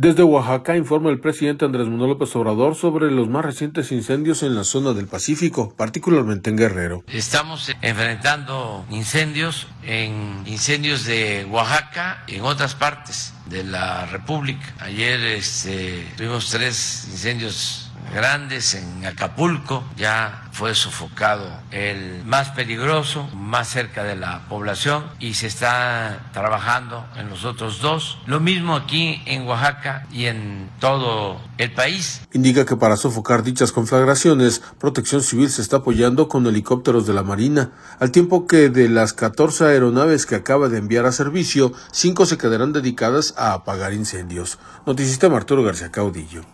Desde Oaxaca informa el presidente Andrés Manuel López Obrador sobre los más recientes incendios en la zona del Pacífico, particularmente en Guerrero. Estamos enfrentando incendios de Oaxaca y en otras partes de la República. Ayer tuvimos 3 incendios grandes en Acapulco, ya fue sofocado el más peligroso, más cerca de la población, y se está trabajando en los otros 2. Lo mismo aquí en Oaxaca y en todo el país. Indica que para sofocar dichas conflagraciones, Protección Civil se está apoyando con helicópteros de la Marina, al tiempo que de las 14 aeronaves que acaba de enviar a servicio, 5 se quedarán dedicadas a apagar incendios. Noticista Arturo García Caudillo.